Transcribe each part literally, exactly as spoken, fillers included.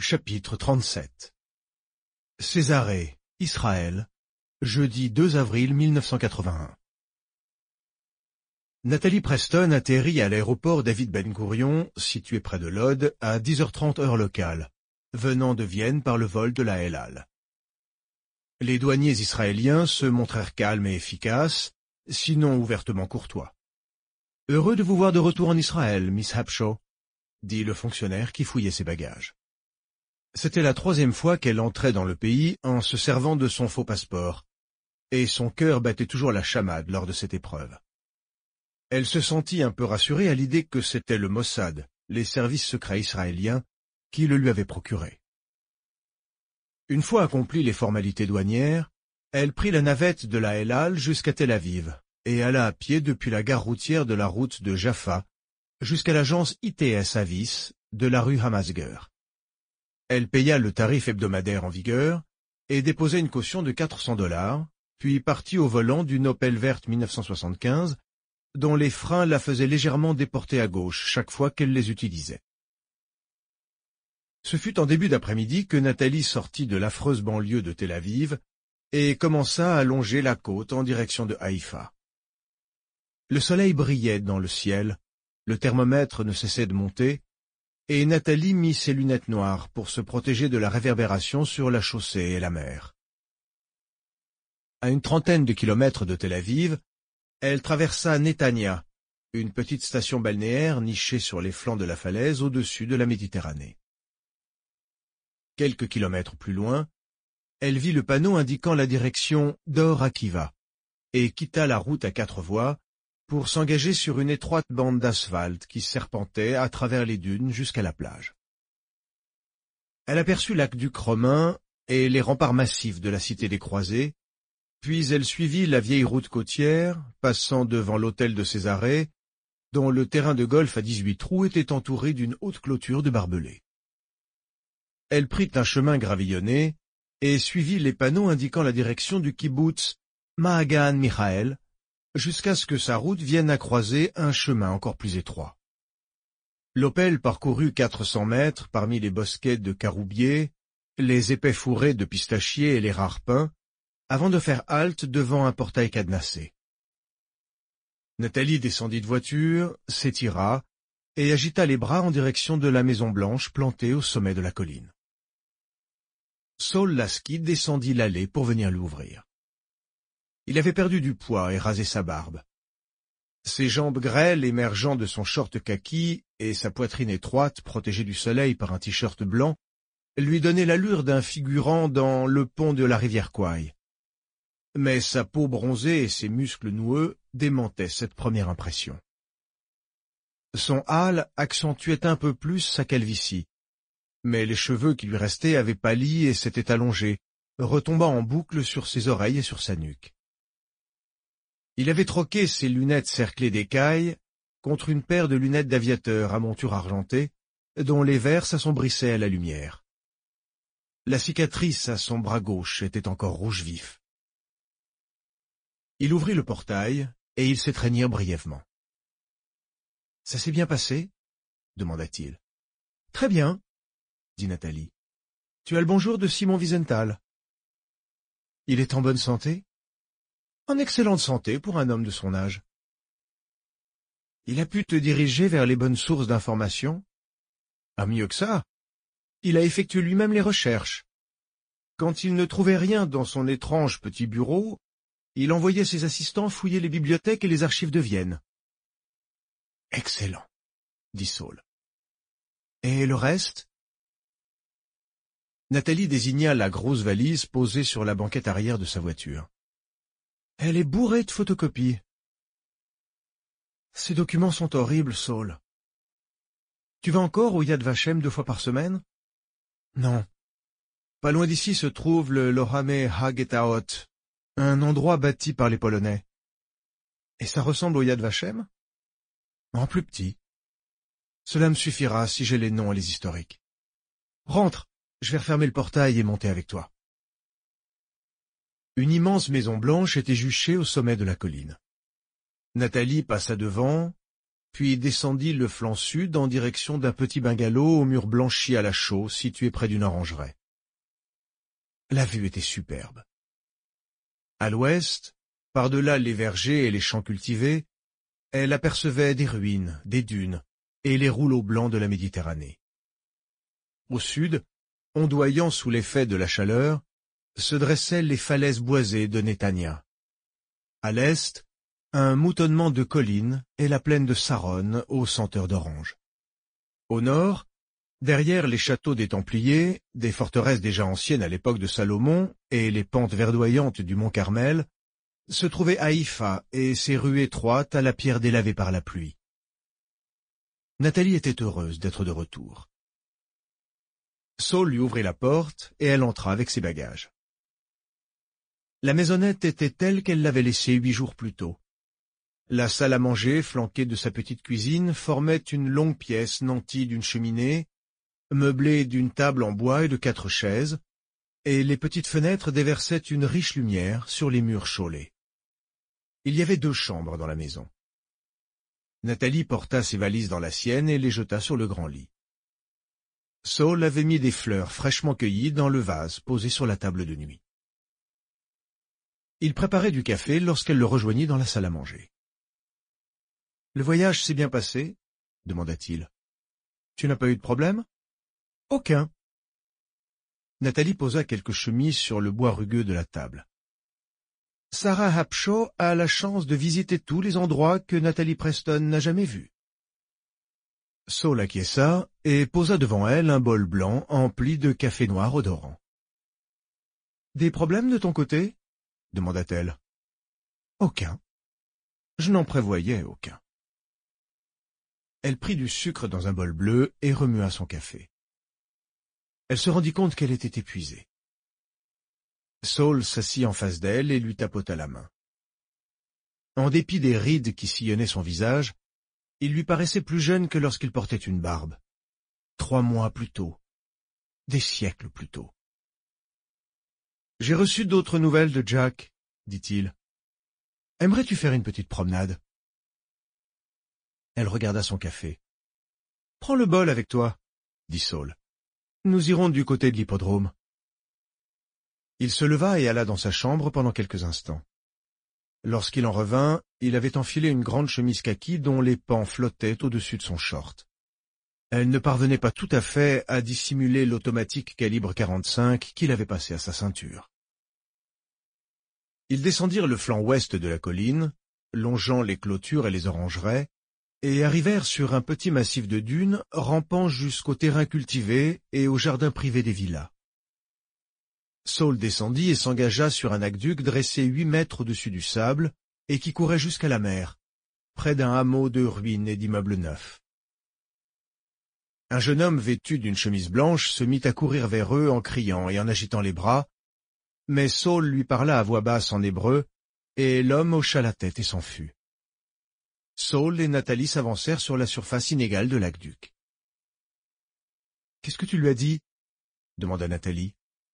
Chapitre trente-sept. Césarée, Israël, jeudi deux avril mille neuf cent quatre-vingt-un. Nathalie Preston atterrit à l'aéroport David Ben Gourion, situé près de Lod, à dix heures trente heure locale, venant de Vienne par le vol de la El Al. Les douaniers israéliens se montrèrent calmes et efficaces, sinon ouvertement courtois. « Heureux de vous voir de retour en Israël, Miss Hapshaw », dit le fonctionnaire qui fouillait ses bagages. C'était la troisième fois qu'elle entrait dans le pays en se servant de son faux passeport, et son cœur battait toujours la chamade lors de cette épreuve. Elle se sentit un peu rassurée à l'idée que c'était le Mossad, les services secrets israéliens, qui le lui avaient procuré. Une fois accomplies les formalités douanières, elle prit la navette de la El Al jusqu'à Tel Aviv et alla à pied depuis la gare routière de la route de Jaffa jusqu'à l'agence I T S Avis de la rue Hamasger. Elle paya le tarif hebdomadaire en vigueur et déposa une caution de quatre cents dollars, puis partit au volant d'une Opel verte mille neuf cent soixante-quinze, dont les freins la faisaient légèrement déporter à gauche chaque fois qu'elle les utilisait. Ce fut en début d'après-midi que Nathalie sortit de l'affreuse banlieue de Tel Aviv et commença à longer la côte en direction de Haïfa. Le soleil brillait dans le ciel, le thermomètre ne cessait de monter, et Nathalie mit ses lunettes noires pour se protéger de la réverbération sur la chaussée et la mer. À une trentaine de kilomètres de Tel Aviv, elle traversa Netanya, une petite station balnéaire nichée sur les flancs de la falaise au-dessus de la Méditerranée. Quelques kilomètres plus loin, elle vit le panneau indiquant la direction d'Or Akiva et quitta la route à quatre voies pour s'engager sur une étroite bande d'asphalte qui serpentait à travers les dunes jusqu'à la plage. Elle aperçut l'aqueduc romain et les remparts massifs de la cité des Croisés, puis elle suivit la vieille route côtière, passant devant l'hôtel de Césarée, dont le terrain de golf à dix-huit trous était entouré d'une haute clôture de barbelés. Elle prit un chemin gravillonné et suivit les panneaux indiquant la direction du kibboutz Mahagan Michael, jusqu'à ce que sa route vienne à croiser un chemin encore plus étroit. L'Opel parcourut quatre cents mètres parmi les bosquets de caroubiers, les épais fourrés de pistachiers et les rares pins, avant de faire halte devant un portail cadenassé. Nathalie descendit de voiture, s'étira et agita les bras en direction de la Maison Blanche plantée au sommet de la colline. Saul Lasky descendit l'allée pour venir l'ouvrir. Il avait perdu du poids et rasé sa barbe. Ses jambes grêles émergeant de son short kaki et sa poitrine étroite protégée du soleil par un t-shirt blanc lui donnaient l'allure d'un figurant dans le pont de la rivière Kwai. Mais sa peau bronzée et ses muscles noueux démentaient cette première impression. Son hâle accentuait un peu plus sa calvitie, mais les cheveux qui lui restaient avaient pâli et s'étaient allongés, retombant en boucle sur ses oreilles et sur sa nuque. Il avait troqué ses lunettes cerclées d'écailles contre une paire de lunettes d'aviateur à monture argentée, dont les verres s'assombrissaient à la lumière. La cicatrice à son bras gauche était encore rouge vif. Il ouvrit le portail et ils s'étreignirent brièvement. « Ça s'est bien passé ?» demanda-t-il. « Très bien, » dit Nathalie. « Tu as le bonjour de Simon Wiesenthal. »« Il est en bonne santé ?»« En excellente santé pour un homme de son âge. »« Il a pu te diriger vers les bonnes sources d'information ?»« Ah, mieux que ça. Il a effectué lui-même les recherches. Quand il ne trouvait rien dans son étrange petit bureau, il envoyait ses assistants fouiller les bibliothèques et les archives de Vienne. »« Excellent, » dit Saul. « Et le reste ?» Nathalie désigna la grosse valise posée sur la banquette arrière de sa voiture. « Elle est bourrée de photocopies. »« Ces documents sont horribles, Saul. »« Tu vas encore au Yad Vashem deux fois par semaine ?»« Non. Pas loin d'ici se trouve le Lohame Hagetaot, un endroit bâti par les Polonais. »« Et ça ressemble au Yad Vashem ?»« En plus petit. Cela me suffira si j'ai les noms et les historiques. Rentre, je vais refermer le portail et monter avec toi. » Une immense maison blanche était juchée au sommet de la colline. Nathalie passa devant, puis descendit le flanc sud en direction d'un petit bungalow aux murs blanchis à la chaux situé près d'une orangeraie. La vue était superbe. À l'ouest, par-delà les vergers et les champs cultivés, elle apercevait des ruines, des dunes et les rouleaux blancs de la Méditerranée. Au sud, ondoyant sous l'effet de la chaleur, se dressaient les falaises boisées de Netanya. À l'est, un moutonnement de collines et la plaine de Saronne aux senteurs d'orange. Au nord, derrière les châteaux des Templiers, des forteresses déjà anciennes à l'époque de Salomon et les pentes verdoyantes du mont Carmel, se trouvait Haïfa et ses rues étroites à la pierre délavée par la pluie. Nathalie était heureuse d'être de retour. Saul lui ouvrit la porte et elle entra avec ses bagages. La maisonnette était telle qu'elle l'avait laissée huit jours plus tôt. La salle à manger, flanquée de sa petite cuisine, formait une longue pièce nantie d'une cheminée, meublée d'une table en bois et de quatre chaises, et les petites fenêtres déversaient une riche lumière sur les murs chaulés. Il y avait deux chambres dans la maison. Nathalie porta ses valises dans la sienne et les jeta sur le grand lit. Saul avait mis des fleurs fraîchement cueillies dans le vase posé sur la table de nuit. Il préparait du café lorsqu'elle le rejoignit dans la salle à manger. « Le voyage s'est bien passé ?» demanda-t-il. « Tu n'as pas eu de problème ?»« Aucun. » Nathalie posa quelques chemises sur le bois rugueux de la table. « Sarah Hapshaw a la chance de visiter tous les endroits que Nathalie Preston n'a jamais vus. » Saul acquiesça et posa devant elle un bol blanc empli de café noir odorant. « Des problèmes de ton côté ?» demanda-t-elle. « Aucun. Je n'en prévoyais aucun. » Elle prit du sucre dans un bol bleu et remua son café. Elle se rendit compte qu'elle était épuisée. Saul s'assit en face d'elle et lui tapota la main. En dépit des rides qui sillonnaient son visage, il lui paraissait plus jeune que lorsqu'il portait une barbe. Trois mois plus tôt. Des siècles plus tôt. « J'ai reçu d'autres nouvelles de Jack, » dit-il. « Aimerais-tu faire une petite promenade ?» Elle regarda son café. « Prends le bol avec toi, » dit Saul. « Nous irons du côté de l'hippodrome. » Il se leva et alla dans sa chambre pendant quelques instants. Lorsqu'il en revint, il avait enfilé une grande chemise kaki dont les pans flottaient au-dessus de son short. Elle ne parvenait pas tout à fait à dissimuler l'automatique calibre quarante-cinq qu'il avait passé à sa ceinture. Ils descendirent le flanc ouest de la colline, longeant les clôtures et les orangeraies, et arrivèrent sur un petit massif de dunes rampant jusqu'au terrain cultivé et au jardin privé des villas. Saul descendit et s'engagea sur un aqueduc dressé huit mètres au-dessus du sable et qui courait jusqu'à la mer, près d'un hameau de ruines et d'immeubles neufs. Un jeune homme vêtu d'une chemise blanche se mit à courir vers eux en criant et en agitant les bras, mais Saul lui parla à voix basse en hébreu, et l'homme hocha la tête et s'en fut. Saul et Nathalie s'avancèrent sur la surface inégale de l'aqueduc. « Qu'est-ce que tu lui as dit ?» demanda Nathalie.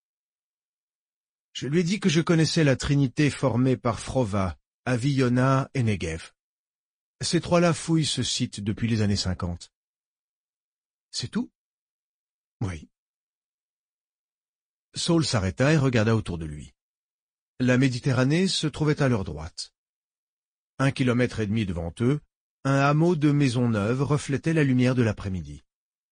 « Je lui ai dit que je connaissais la trinité formée par Frova, Avi-Yona et Negev. Ces trois-là fouillent ce site depuis les années cinquante. »« C'est tout ?»« Oui. » Saul s'arrêta et regarda autour de lui. La Méditerranée se trouvait à leur droite. Un kilomètre et demi devant eux, un hameau de maisons neuves reflétait la lumière de l'après-midi.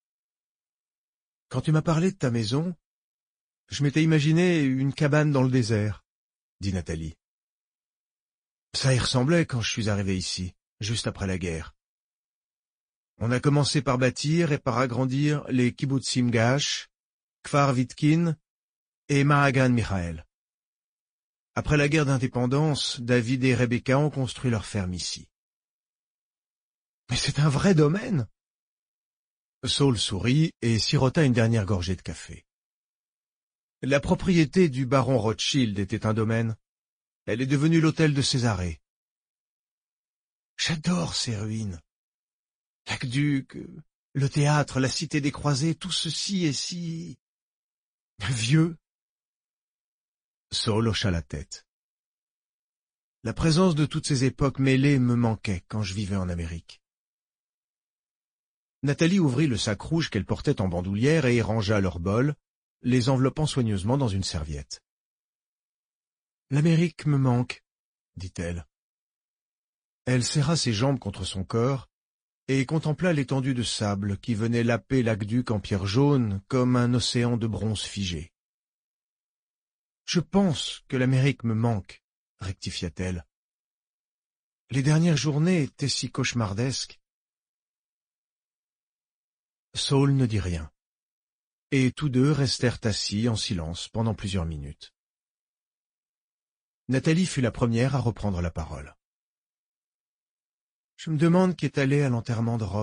« Quand tu m'as parlé de ta maison, je m'étais imaginé une cabane dans le désert, » dit Nathalie. « Ça y ressemblait quand je suis arrivé ici, juste après la guerre. On a commencé par bâtir et par agrandir les kibbutzim Gash, Kfar Vitkin et Mahagan Michael. Après la guerre d'indépendance, David et Rebecca ont construit leur ferme ici. »« Mais c'est un vrai domaine !» Saul sourit et sirota une dernière gorgée de café. La propriété du baron Rothschild était un domaine. Elle est devenue l'hôtel de Césarée. J'adore ces ruines. L'aqueduc, le théâtre, la cité des croisés, tout ceci est si... vieux. Saul hocha la tête. La présence de toutes ces époques mêlées me manquait quand je vivais en Amérique. Nathalie ouvrit le sac rouge qu'elle portait en bandoulière et rangea leurs bols, les enveloppant soigneusement dans une serviette. « L'Amérique me manque, » dit-elle. Elle serra ses jambes contre son corps et contempla l'étendue de sable qui venait laper l'aqueduc en pierre jaune comme un océan de bronze figé. « Je pense que l'Amérique me manque, » rectifia-t-elle. « Les dernières journées étaient si cauchemardesques. » Saul ne dit rien, et tous deux restèrent assis en silence pendant plusieurs minutes. Nathalie fut la première à reprendre la parole. « Je me demande qui est allé à l'enterrement de Rob. »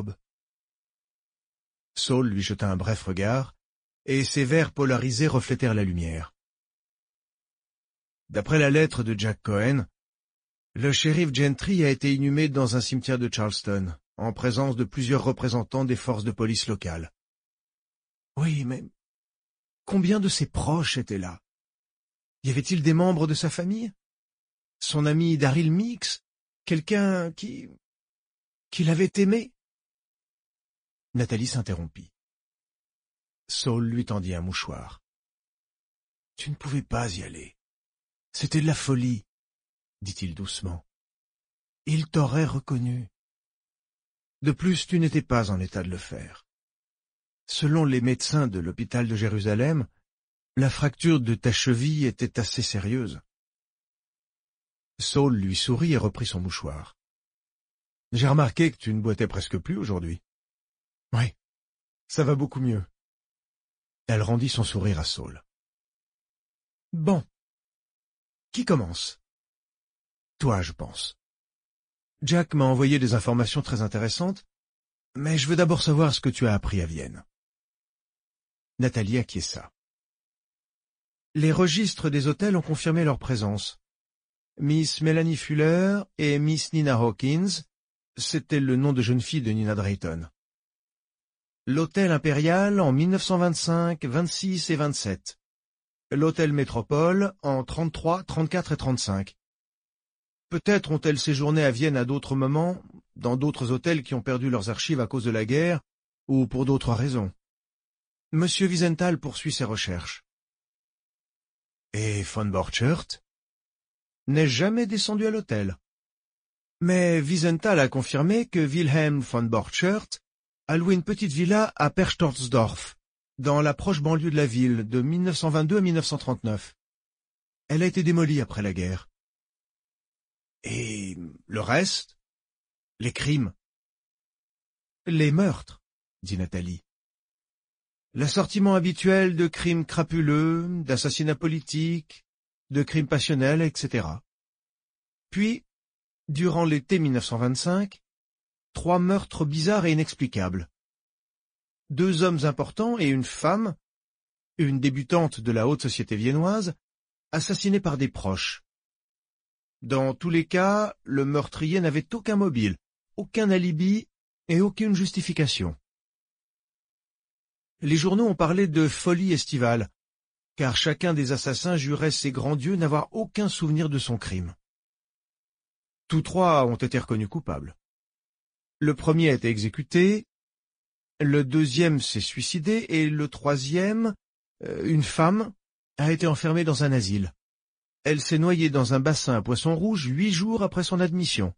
Saul lui jeta un bref regard, et ses verres polarisés reflétèrent la lumière. D'après la lettre de Jack Cohen, le shérif Gentry a été inhumé dans un cimetière de Charleston, en présence de plusieurs représentants des forces de police locales. Oui, mais combien de ses proches étaient là? Y avait-il des membres de sa famille? Son ami Daryl Meeks? Quelqu'un qui... qui l'avait aimé? Nathalie s'interrompit. Saul lui tendit un mouchoir. « Tu ne pouvais pas y aller. C'était de la folie, » dit-il doucement. « Il t'aurait reconnu. De plus, tu n'étais pas en état de le faire. Selon les médecins de l'hôpital de Jérusalem, la fracture de ta cheville était assez sérieuse. » Saul lui sourit et reprit son mouchoir. « J'ai remarqué que tu ne boitais presque plus aujourd'hui. »« Oui, ça va beaucoup mieux. » Elle rendit son sourire à Saul. « Bon. Qui commence? »« Toi, je pense. Jack m'a envoyé des informations très intéressantes, mais je veux d'abord savoir ce que tu as appris à Vienne. » Nathalie acquiesça. Les registres des hôtels ont confirmé leur présence. Miss Melanie Fuller et Miss Nina Hawkins, c'était le nom de jeune fille de Nina Drayton. L'hôtel Impérial en mille neuf cent vingt-cinq, vingt-six et vingt-sept. L'hôtel Métropole en trente-trois, trente-quatre et trente-cinq. Peut-être ont-elles séjourné à Vienne à d'autres moments, dans d'autres hôtels qui ont perdu leurs archives à cause de la guerre, ou pour d'autres raisons. Monsieur Wiesenthal poursuit ses recherches. Et von Borchert n'est jamais descendu à l'hôtel. Mais Wiesenthal a confirmé que Wilhelm von Borchert a loué une petite villa à Perchtoldsdorf, dans la proche banlieue de la ville, de mille neuf cent vingt-deux à mille neuf cent trente-neuf. Elle a été démolie après la guerre. Et le reste? Les crimes? Les meurtres, dit Nathalie. L'assortiment habituel de crimes crapuleux, d'assassinats politiques, de crimes passionnels, et cetera. Puis, durant l'été mille neuf cent vingt-cinq, trois meurtres bizarres et inexplicables. Deux hommes importants et une femme, une débutante de la haute société viennoise, assassinés par des proches. Dans tous les cas, le meurtrier n'avait aucun mobile, aucun alibi et aucune justification. Les journaux ont parlé de folie estivale, car chacun des assassins jurait ses grands dieux n'avoir aucun souvenir de son crime. Tous trois ont été reconnus coupables. Le premier a été exécuté, le deuxième s'est suicidé et le troisième, euh, une femme, a été enfermée dans un asile. Elle s'est noyée dans un bassin à poissons rouges huit jours après son admission.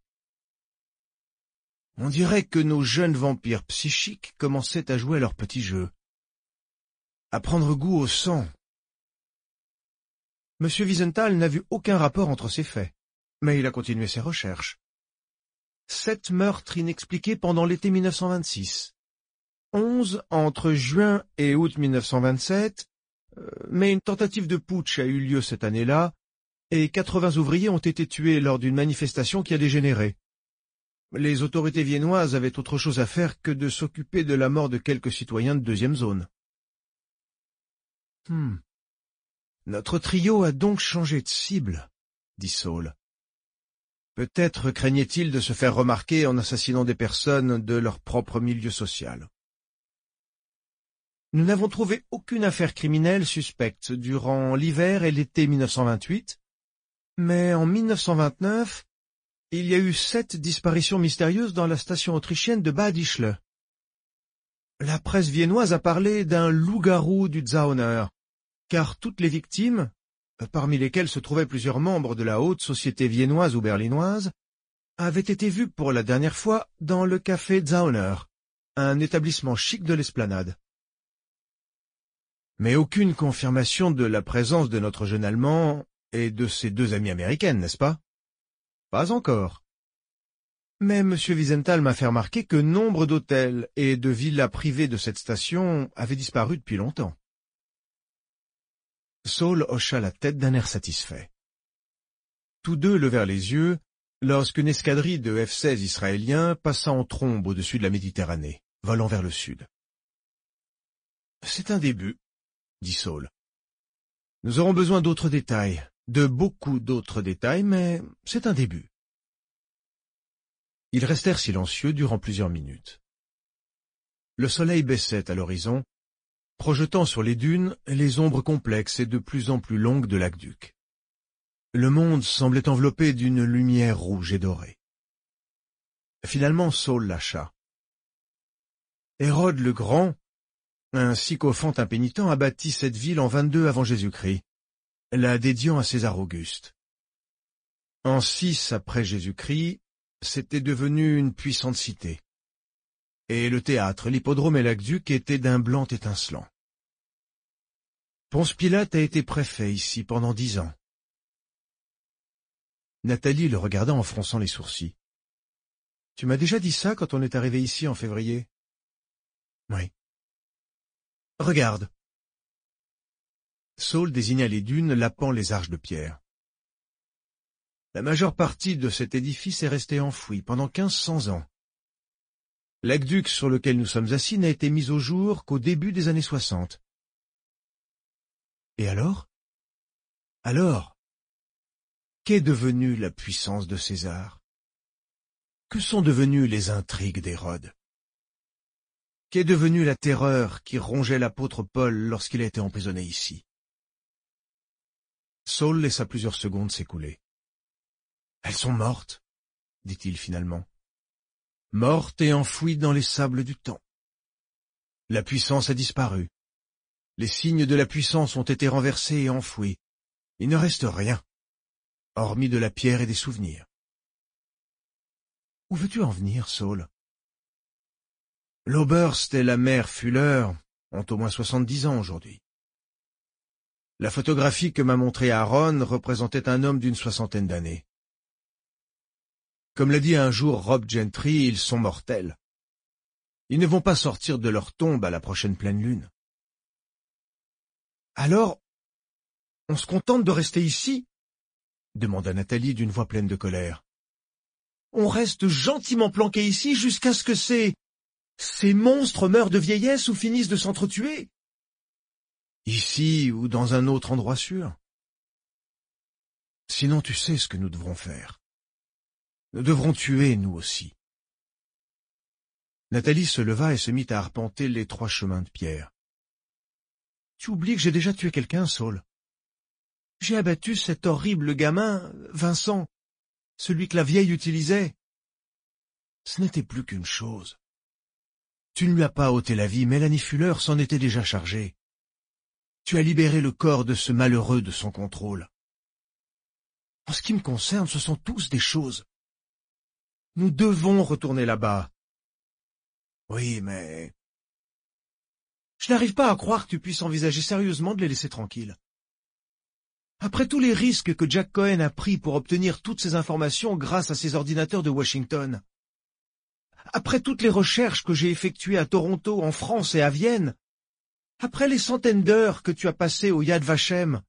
On dirait que nos jeunes vampires psychiques commençaient à jouer à leur petit jeu, à prendre goût au sang. Monsieur Wiesenthal n'a vu aucun rapport entre ces faits, mais il a continué ses recherches. Sept meurtres inexpliqués pendant l'été mille neuf cent vingt-six. Onze entre juin et août mille neuf cent vingt-sept, euh, mais une tentative de putsch a eu lieu cette année-là, et quatre-vingts ouvriers ont été tués lors d'une manifestation qui a dégénéré. Les autorités viennoises avaient autre chose à faire que de s'occuper de la mort de quelques citoyens de deuxième zone. Hmm. Notre trio a donc changé de cible, dit Saul. Peut-être craignait-il de se faire remarquer en assassinant des personnes de leur propre milieu social. Nous n'avons trouvé aucune affaire criminelle suspecte durant l'hiver et l'été mille neuf cent vingt-huit, mais en mille neuf cent vingt-neuf, il y a eu sept disparitions mystérieuses dans la station autrichienne de Bad Ischl. La presse viennoise a parlé d'un loup-garou du Zauner, car toutes les victimes, parmi lesquelles se trouvaient plusieurs membres de la haute société viennoise ou berlinoise, avaient été vues pour la dernière fois dans le café Zauner, un établissement chic de l'Esplanade. Mais aucune confirmation de la présence de notre jeune Allemand et de ses deux amies américaines, n'est-ce pas? Pas encore. Mais M. Wiesenthal m'a fait remarquer que nombre d'hôtels et de villas privées de cette station avaient disparu depuis longtemps. Saul hocha la tête d'un air satisfait. Tous deux levèrent les yeux lorsqu'une escadrille de F seize israéliens passa en trombe au-dessus de la Méditerranée, volant vers le sud. « C'est un début, » dit Saul. « Nous aurons besoin d'autres détails, de beaucoup d'autres détails, mais c'est un début. » Ils restèrent silencieux durant plusieurs minutes. Le soleil baissait à l'horizon, projetant sur les dunes les ombres complexes et de plus en plus longues de l'aqueduc. Le monde semblait enveloppé d'une lumière rouge et dorée. Finalement, Saul lâcha. Hérode le Grand, un sycophante impénitent, a bâti cette ville en vingt-deux avant Jésus-Christ, la dédiant à César Auguste. En six après Jésus-Christ, c'était devenu une puissante cité. Et le théâtre, l'hippodrome et l'aqueduc étaient d'un blanc étincelant. Ponce Pilate a été préfet ici pendant dix ans. Nathalie le regarda en fronçant les sourcils. « Tu m'as déjà dit ça quand on est arrivé ici en février ?»« Oui. »« Regarde. » Saul désigna les dunes lapant les arches de pierre. La majeure partie de cet édifice est restée enfouie pendant quinze cents ans. L'aqueduc sur lequel nous sommes assis n'a été mis au jour qu'au début des années soixante. Et alors? Alors, qu'est devenue la puissance de César? Que sont devenues les intrigues d'Hérode? Qu'est devenue la terreur qui rongeait l'apôtre Paul lorsqu'il a été emprisonné ici? Saul laissa plusieurs secondes s'écouler. « Elles sont mortes, » dit-il finalement. « Mortes et enfouies dans les sables du temps. La puissance a disparu. Les signes de la puissance ont été renversés et enfouis. Il ne reste rien, hormis de la pierre et des souvenirs. » Où veux-tu en venir, Saul? L'Oberst et la mère Fuller ont au moins soixante-dix ans aujourd'hui. La photographie que m'a montrée Aaron représentait un homme d'une soixantaine d'années. Comme l'a dit un jour Rob Gentry, ils sont mortels. Ils ne vont pas sortir de leur tombe à la prochaine pleine lune. Alors, on se contente de rester ici? Demanda Nathalie d'une voix pleine de colère. On reste gentiment planqué ici jusqu'à ce que ces... ces monstres meurent de vieillesse ou finissent de s'entretuer? Ici ou dans un autre endroit sûr. Sinon tu sais ce que nous devrons faire. Nous devrons tuer, nous aussi. Nathalie se leva et se mit à arpenter les trois chemins de pierre. Tu oublies que j'ai déjà tué quelqu'un, Saul. J'ai abattu cet horrible gamin, Vincent, celui que la vieille utilisait. Ce n'était plus qu'une chose. Tu ne lui as pas ôté la vie, Mélanie Fuller s'en était déjà chargée. Tu as libéré le corps de ce malheureux de son contrôle. En ce qui me concerne, ce sont tous des choses. Nous devons retourner là-bas. Oui, mais... Je n'arrive pas à croire que tu puisses envisager sérieusement de les laisser tranquilles. Après tous les risques que Jack Cohen a pris pour obtenir toutes ces informations grâce à ses ordinateurs de Washington, après toutes les recherches que j'ai effectuées à Toronto, en France et à Vienne, après les centaines d'heures que tu as passées au Yad Vashem...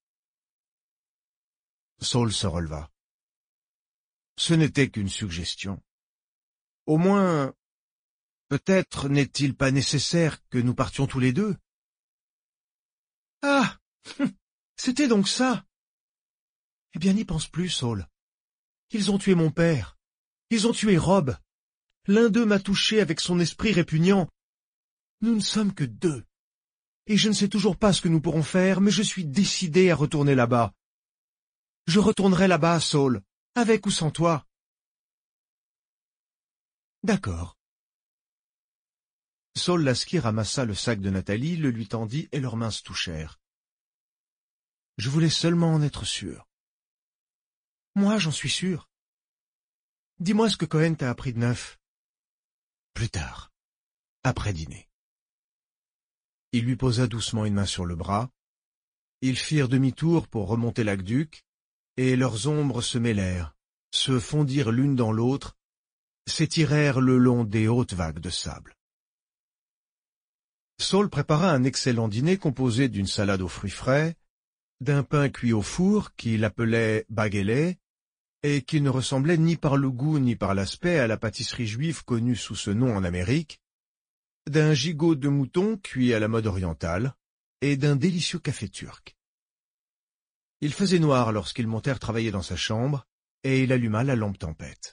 Saul se releva. Ce n'était qu'une suggestion. Au moins, peut-être n'est-il pas nécessaire que nous partions tous les deux. Ah, c'était donc ça. Eh bien, n'y pense plus, Saul. Ils ont tué mon père. Ils ont tué Rob. L'un d'eux m'a touché avec son esprit répugnant. Nous ne sommes que deux. Et je ne sais toujours pas ce que nous pourrons faire, mais je suis décidé à retourner là-bas. Je retournerai là-bas, Saul, avec ou sans toi. D'accord. Saul Lasky ramassa le sac de Nathalie, le lui tendit et leurs mains se touchèrent. « Je voulais seulement en être sûr. »« Moi, j'en suis sûr. Dis-moi ce que Cohen t'a appris de neuf. » Plus tard, après dîner. Il lui posa doucement une main sur le bras. Ils firent demi-tour pour remonter l'aqueduc, et leurs ombres se mêlèrent, se fondirent l'une dans l'autre, s'étirèrent le long des hautes vagues de sable. Saul prépara un excellent dîner composé d'une salade aux fruits frais, d'un pain cuit au four qu'il appelait baguelet, et qui ne ressemblait ni par le goût ni par l'aspect à la pâtisserie juive connue sous ce nom en Amérique, d'un gigot de mouton cuit à la mode orientale, et d'un délicieux café turc. Il faisait noir lorsqu'ils montèrent travailler dans sa chambre, et il alluma la lampe tempête.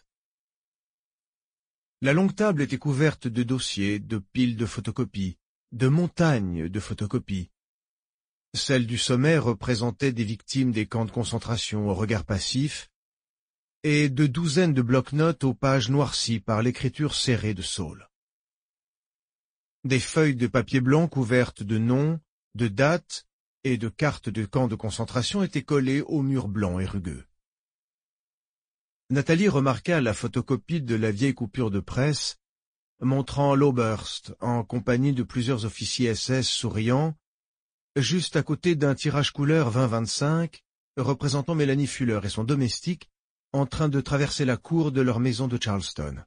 La longue table était couverte de dossiers, de piles de photocopies, de montagnes de photocopies. Celle du sommet représentait des victimes des camps de concentration au regard passif, et de douzaines de bloc-notes aux pages noircies par l'écriture serrée de Saul. Des feuilles de papier blanc couvertes de noms, de dates et de cartes de camps de concentration étaient collées aux murs blancs et rugueux. Nathalie remarqua la photocopie de la vieille coupure de presse montrant l'Oberst en compagnie de plusieurs officiers S S souriants, juste à côté d'un tirage couleur vingt vingt-cinq représentant Mélanie Fuller et son domestique en train de traverser la cour de leur maison de Charleston.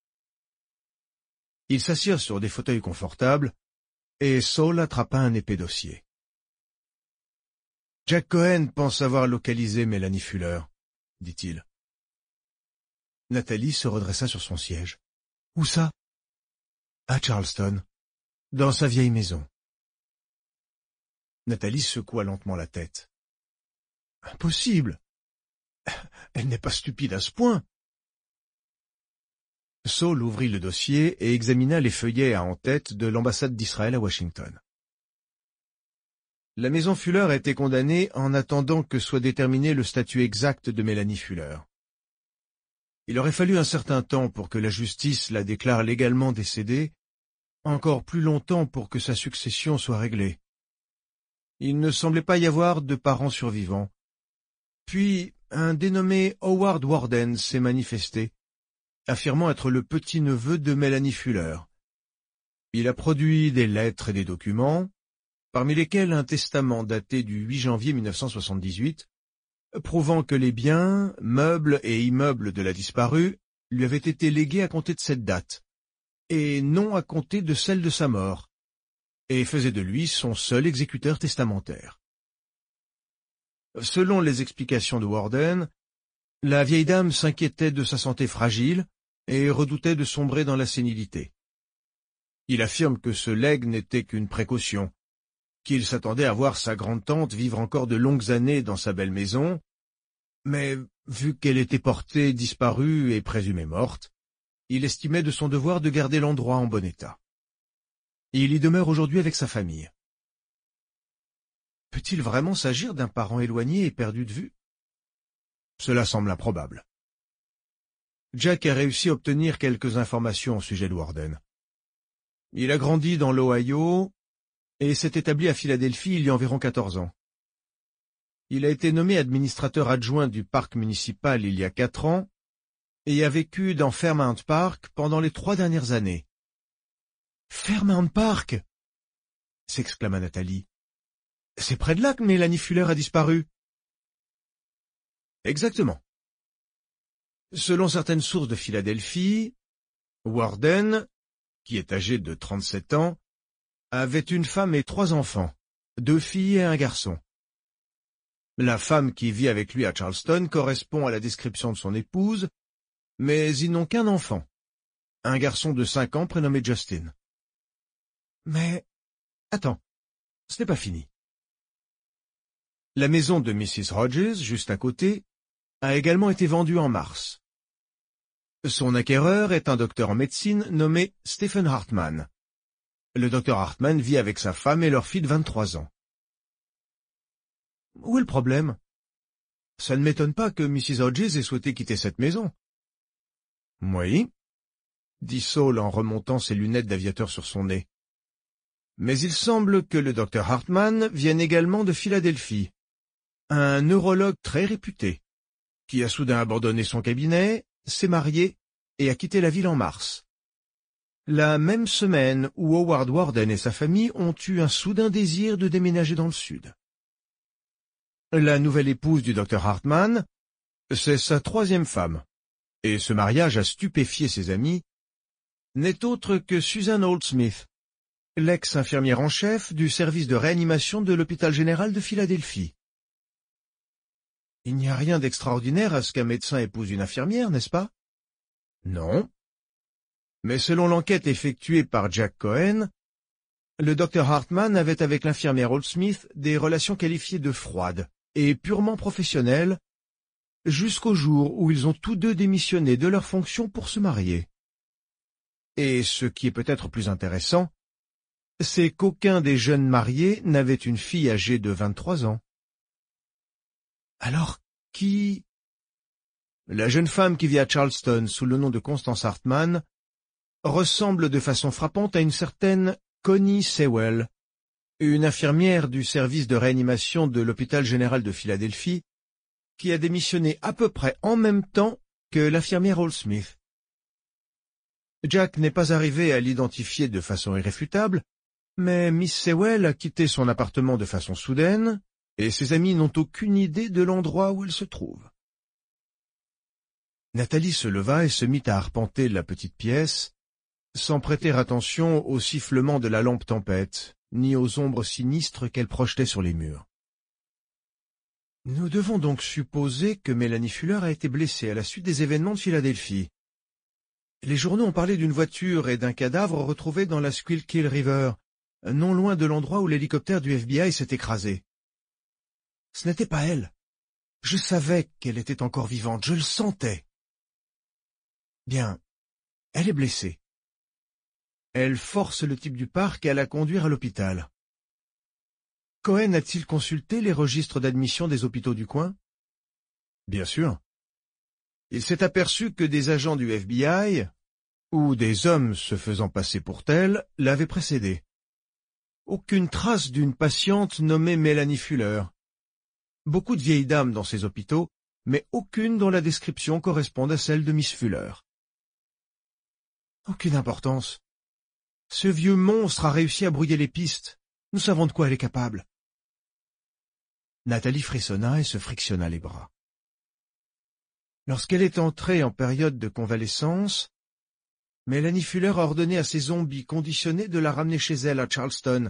Ils s'assirent sur des fauteuils confortables, et Saul attrapa un épais dossier. « Jack Cohen pense avoir localisé Mélanie Fuller, » dit-il. Nathalie se redressa sur son siège. « Où ça ?»« À Charleston, dans sa vieille maison. » Nathalie secoua lentement la tête. « Impossible. Elle n'est pas stupide à ce point. » Saul ouvrit le dossier et examina les feuillets à en-tête de l'ambassade d'Israël à Washington. La maison Fuller a été condamnée en attendant que soit déterminé le statut exact de Mélanie Fuller. Il aurait fallu un certain temps pour que la justice la déclare légalement décédée, encore plus longtemps pour que sa succession soit réglée. Il ne semblait pas y avoir de parents survivants. Puis, un dénommé Howard Warden s'est manifesté, affirmant être le petit-neveu de Mélanie Fuller. Il a produit des lettres et des documents, parmi lesquels un testament daté du huit janvier mille neuf cent soixante-dix-huit, prouvant que les biens, meubles et immeubles de la disparue lui avaient été légués à compter de cette date, et non à compter de celle de sa mort, et faisait de lui son seul exécuteur testamentaire. Selon les explications de Warden, la vieille dame s'inquiétait de sa santé fragile et redoutait de sombrer dans la sénilité. Il affirme que ce legs n'était qu'une précaution, qu'il s'attendait à voir sa grande-tante vivre encore de longues années dans sa belle maison, mais vu qu'elle était portée disparue et présumée morte, il estimait de son devoir de garder l'endroit en bon état. Il y demeure aujourd'hui avec sa famille. Peut-il vraiment s'agir d'un parent éloigné et perdu de vue? Cela semble improbable. Jack a réussi à obtenir quelques informations au sujet de Warden. Il a grandi dans l'Ohio et s'est établi à Philadelphie il y a environ quatorze ans. Il a été nommé administrateur adjoint du parc municipal il y a quatre ans et a vécu dans Fairmount Park pendant les trois dernières années. « Fairmount Park !» s'exclama Nathalie. « C'est près de là que Mélanie Fuller a disparu. » Exactement. Selon certaines sources de Philadelphie, Warden, qui est âgé de trente-sept ans, avait une femme et trois enfants, deux filles et un garçon. La femme qui vit avec lui à Charleston correspond à la description de son épouse, mais ils n'ont qu'un enfant, un garçon de cinq ans prénommé Justin. Mais, attends, ce n'est pas fini. La maison de missus Hodges, juste à côté, a également été vendue en mars. Son acquéreur est un docteur en médecine nommé Stephen Hartman. Le docteur Hartman vit avec sa femme et leur fille de vingt-trois ans. Où est le problème? Ça ne m'étonne pas que missus Hodges ait souhaité quitter cette maison. Oui. dit Saul en remontant ses lunettes d'aviateur sur son nez. Mais il semble que le docteur Hartman vienne également de Philadelphie, un neurologue très réputé, qui a soudain abandonné son cabinet, s'est marié et a quitté la ville en mars. La même semaine où Howard Warden et sa famille ont eu un soudain désir de déménager dans le sud. La nouvelle épouse du docteur Hartman, c'est sa troisième femme, et ce mariage a stupéfié ses amis, n'est autre que Susan Oldsmith, l'ex-infirmière en chef du service de réanimation de l'hôpital général de Philadelphie. Il n'y a rien d'extraordinaire à ce qu'un médecin épouse une infirmière, n'est-ce pas? Non. Mais selon l'enquête effectuée par Jack Cohen, le docteur Hartman avait avec l'infirmière Oldsmith des relations qualifiées de froides et purement professionnelles, jusqu'au jour où ils ont tous deux démissionné de leurs fonctions pour se marier. Et ce qui est peut-être plus intéressant, c'est qu'aucun des jeunes mariés n'avait une fille âgée de vingt-trois ans. Alors, qui... La jeune femme qui vit à Charleston sous le nom de Constance Hartman ressemble de façon frappante à une certaine Connie Sewell, une infirmière du service de réanimation de l'hôpital général de Philadelphie, qui a démissionné à peu près en même temps que l'infirmière Oldsmith. Jack n'est pas arrivé à l'identifier de façon irréfutable, mais Miss Sewell a quitté son appartement de façon soudaine, et ses amis n'ont aucune idée de l'endroit où elle se trouve. Nathalie se leva et se mit à arpenter la petite pièce, sans prêter attention au sifflement de la lampe tempête, ni aux ombres sinistres qu'elle projetait sur les murs. Nous devons donc supposer que Mélanie Fuller a été blessée à la suite des événements de Philadelphie. Les journaux ont parlé d'une voiture et d'un cadavre retrouvé dans la Schuylkill River, non loin de l'endroit où l'hélicoptère du F B I s'est écrasé. Ce n'était pas elle. Je savais qu'elle était encore vivante, je le sentais. Bien, elle est blessée. Elle force le type du parc à la conduire à l'hôpital. Cohen a-t-il consulté les registres d'admission des hôpitaux du coin? Bien sûr. Il s'est aperçu que des agents du F B I, ou des hommes se faisant passer pour tels, l'avaient précédé. Aucune trace d'une patiente nommée Mélanie Fuller. Beaucoup de vieilles dames dans ces hôpitaux, mais aucune dont la description corresponde à celle de Miss Fuller. Aucune importance. Ce vieux monstre a réussi à brouiller les pistes. Nous savons de quoi elle est capable. Nathalie frissonna et se frictionna les bras. Lorsqu'elle est entrée en période de convalescence, Mélanie Fuller a ordonné à ses zombies conditionnés de la ramener chez elle à Charleston.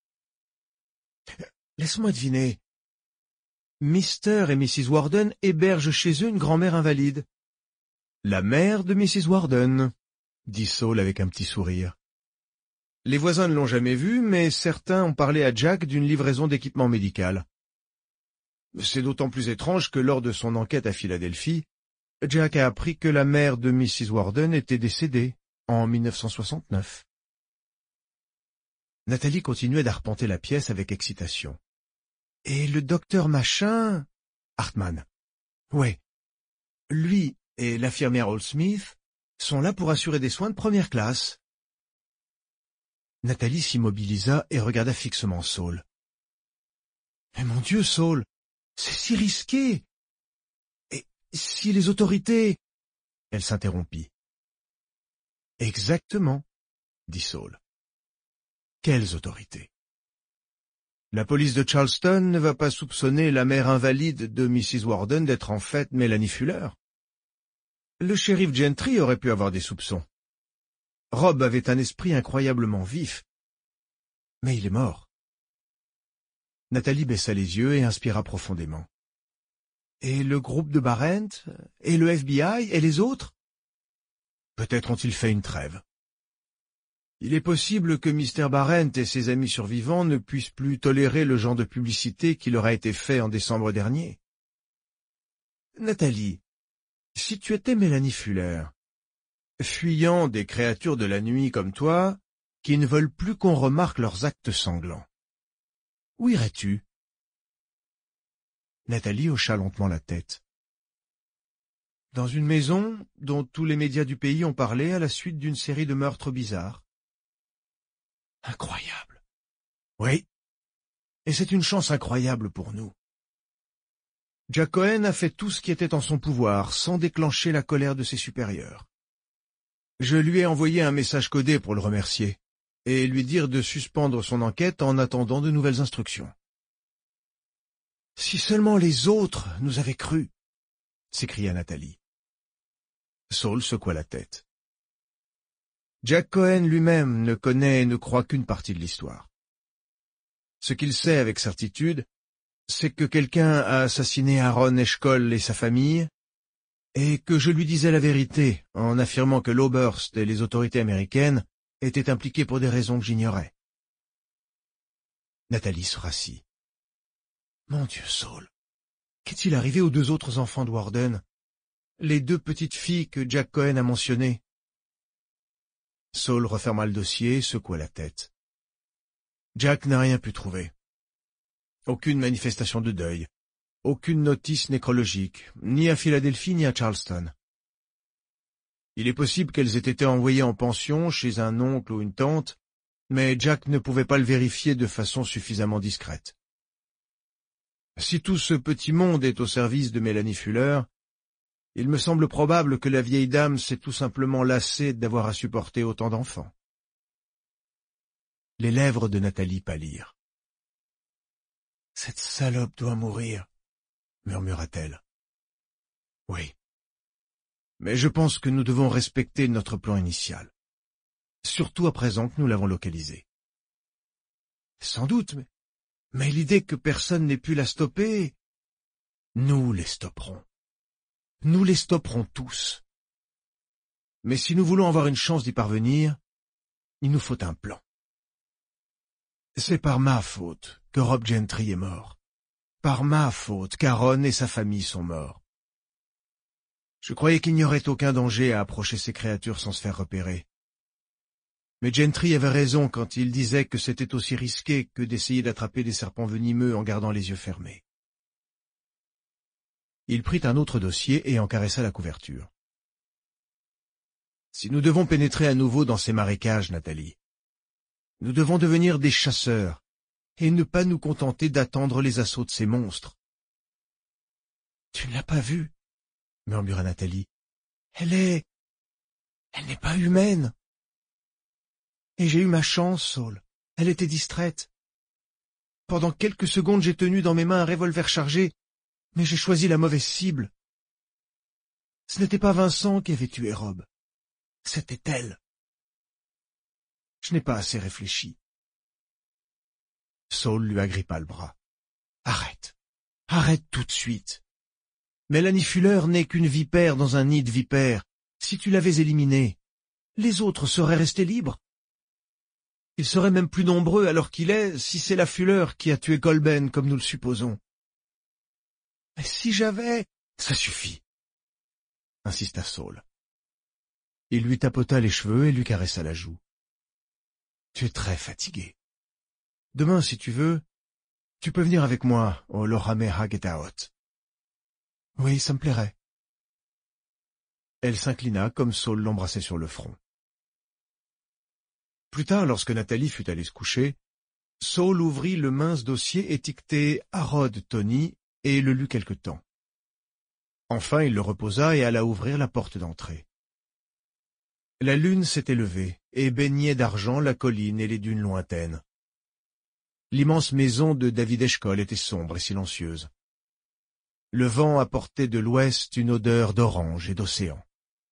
Laisse-moi deviner. Mister et Missus Warden hébergent chez eux une grand-mère invalide. La mère de Missus Warden, dit Saul avec un petit sourire. Les voisins ne l'ont jamais vue, mais certains ont parlé à Jack d'une livraison d'équipement médical. C'est d'autant plus étrange que lors de son enquête à Philadelphie, Jack a appris que la mère de Missus Warden était décédée en mille neuf cent soixante-neuf. Nathalie continuait d'arpenter la pièce avec excitation. Et le docteur Machin... Hartman. Ouais. Lui et l'infirmière Oldsmith sont là pour assurer des soins de première classe. Nathalie s'immobilisa et regarda fixement Saul. « Mais mon Dieu, Saul, c'est si risqué. Et si les autorités... » Elle s'interrompit. « Exactement, » dit Saul. « Quelles autorités? La police de Charleston ne va pas soupçonner la mère invalide de Missus Warden d'être en fait Mélanie Fuller. Le shérif Gentry aurait pu avoir des soupçons. Rob avait un esprit incroyablement vif. Mais il est mort. » Nathalie baissa les yeux et inspira profondément. « Et le groupe de Barrent? Et le F B I? Et les autres? Peut-être ont-ils fait une trêve. Il est possible que Mister Barrent et ses amis survivants ne puissent plus tolérer le genre de publicité qui leur a été fait en décembre dernier. Nathalie, si tu étais Mélanie Fuller, fuyant des créatures de la nuit comme toi, qui ne veulent plus qu'on remarque leurs actes sanglants, où irais-tu? » Nathalie hocha lentement la tête. dans une maison dont tous les médias du pays ont parlé à la suite d'une série de meurtres bizarres. Incroyable. Oui. Et c'est une chance incroyable pour nous. Jack Cohen a fait tout ce qui était en son pouvoir sans déclencher la colère de ses supérieurs. Je lui ai envoyé un message codé pour le remercier et lui dire de suspendre son enquête en attendant de nouvelles instructions. Si seulement les autres nous avaient cru, s'écria Nathalie. Saul secoua la tête. Jack Cohen lui-même ne connaît et ne croit qu'une partie de l'histoire. Ce qu'il sait avec certitude, c'est que quelqu'un a assassiné Aaron Eshkol et sa famille, et que je lui disais la vérité en affirmant que l'Oberst et les autorités américaines étaient impliqués pour des raisons que j'ignorais. Nathalie se rassit. Mon Dieu, Saul, qu'est-il arrivé aux deux autres enfants de Warden, les deux petites filles que Jack Cohen a mentionnées? Saul referma le dossier et secoua la tête. Jack n'a rien pu trouver. Aucune manifestation de deuil, aucune notice nécrologique, ni à Philadelphie ni à Charleston. Il est possible qu'elles aient été envoyées en pension chez un oncle ou une tante, mais Jack ne pouvait pas le vérifier de façon suffisamment discrète. Si tout ce petit monde est au service de Mélanie Fuller, il me semble probable que la vieille dame s'est tout simplement lassée d'avoir à supporter autant d'enfants. Les lèvres de Nathalie pâlirent. « Cette salope doit mourir, » murmura-t-elle. « Oui. Mais je pense que nous devons respecter notre plan initial, surtout à présent que nous l'avons localisé. »« Sans doute, mais, mais l'idée que personne n'ait pu la stopper, nous les stopperons. Nous les stopperons tous. Mais si nous voulons avoir une chance d'y parvenir, il nous faut un plan. C'est par ma faute que Rob Gentry est mort. Par ma faute qu'Aaron et sa famille sont morts. Je croyais qu'il n'y aurait aucun danger à approcher ces créatures sans se faire repérer. Mais Gentry avait raison quand il disait que c'était aussi risqué que d'essayer d'attraper des serpents venimeux en gardant les yeux fermés. Il prit un autre dossier et en caressa la couverture. « Si nous devons pénétrer à nouveau dans ces marécages, Nathalie, nous devons devenir des chasseurs et ne pas nous contenter d'attendre les assauts de ces monstres. »« Tu ne l'as pas vue, » murmura Nathalie. « Elle est... elle n'est pas humaine. » Et j'ai eu ma chance, Saul. Elle était distraite. Pendant quelques secondes, j'ai tenu dans mes mains un revolver chargé, mais j'ai choisi la mauvaise cible. Ce n'était pas Vincent qui avait tué Rob. C'était elle. Je n'ai pas assez réfléchi. Saul lui agrippa le bras. « Arrête. Arrête tout de suite. Mélanie Fuller n'est qu'une vipère dans un nid de vipères. Si tu l'avais éliminée, les autres seraient restés libres. Ils seraient même plus nombreux alors qu'il est, si c'est la Fuller qui a tué Colben, comme nous le supposons. Mais si j'avais... » « Ça suffit, » insista Saul. Il lui tapota les cheveux et lui caressa la joue. « Tu es très fatigué. Demain, si tu veux, tu peux venir avec moi au Lorame Hagetaot. »« Oui, ça me plairait. » Elle s'inclina comme Saul l'embrassait sur le front. Plus tard, lorsque Nathalie fut allée se coucher, Saul ouvrit le mince dossier étiqueté « Harrod Tony » et le lut quelque temps. Enfin, il le reposa et alla ouvrir la porte d'entrée. La lune s'était levée et baignait d'argent la colline et les dunes lointaines. L'immense maison de David Eshkol était sombre et silencieuse. Le vent apportait de l'ouest une odeur d'orange et d'océan.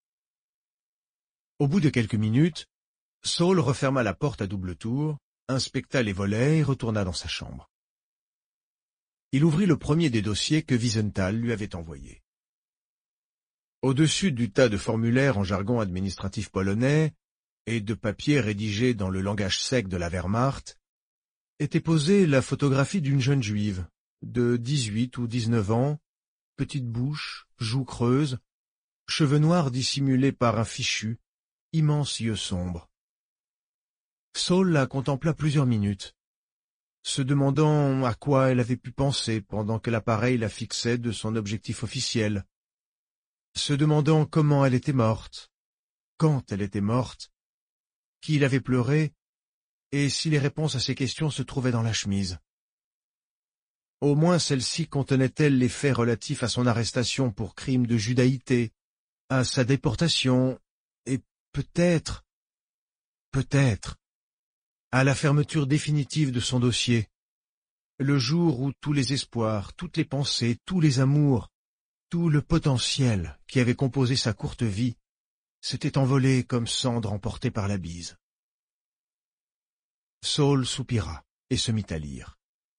Au bout de quelques minutes, Saul referma la porte à double tour, inspecta les volets et retourna dans sa chambre. Il ouvrit le premier des dossiers que Wiesenthal lui avait envoyé. Au-dessus du tas de formulaires en jargon administratif polonais et de papiers rédigés dans le langage sec de la Wehrmacht, était posée la photographie d'une jeune juive, de dix-huit ou dix-neuf ans, petite bouche, joues creuses, cheveux noirs dissimulés par un fichu, immenses yeux sombres. Saul la contempla plusieurs minutes, se demandant à quoi elle avait pu penser pendant que l'appareil la fixait de son objectif officiel. se demandant comment elle était morte, quand elle était morte, qui l'avait pleurée, et si les réponses à ces questions se trouvaient dans la chemise. Au moins celle-ci contenait-elle les faits relatifs à son arrestation pour crime de judaïté, à sa déportation, et peut-être, peut-être, à la fermeture définitive de son dossier, le jour où tous les espoirs, toutes les pensées, tous les amours, tout le potentiel qui avait composé sa courte vie s'était envolé comme cendre emportée par la bise. Saul soupira et se mit à lire.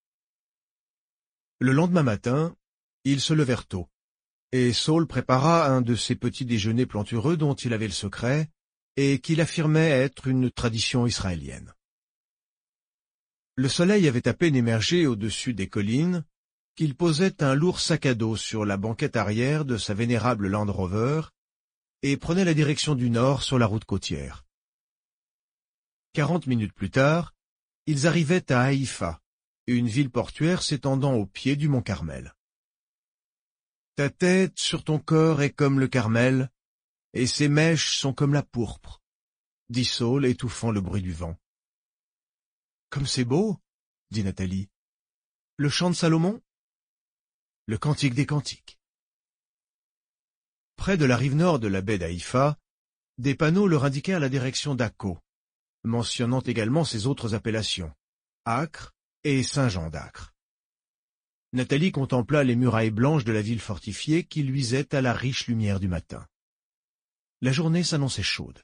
Le lendemain matin, ils se levèrent tôt, et Saul prépara un de ces petits déjeuners plantureux dont il avait le secret, et qu'il affirmait être une tradition israélienne. Le soleil avait à peine émergé au-dessus des collines, qu'il posait un lourd sac à dos sur la banquette arrière de sa vénérable Land Rover, et prenait la direction du nord sur la route côtière. Quarante minutes plus tard, ils arrivaient à Haïfa, une ville portuaire s'étendant au pied du mont Carmel. « Ta tête sur ton corps est comme le Carmel, et ses mèches sont comme la pourpre, » dit Saul, étouffant le bruit du vent. « Comme c'est beau, » dit Nathalie. « Le chant de Salomon ?»« Le cantique des cantiques. » Près de la rive nord de la baie d'Haïfa, des panneaux leur indiquèrent la direction d'Akko, mentionnant également ses autres appellations, Acre et Saint-Jean d'Acre. Nathalie contempla les murailles blanches de la ville fortifiée qui luisaient à la riche lumière du matin. La journée s'annonçait chaude.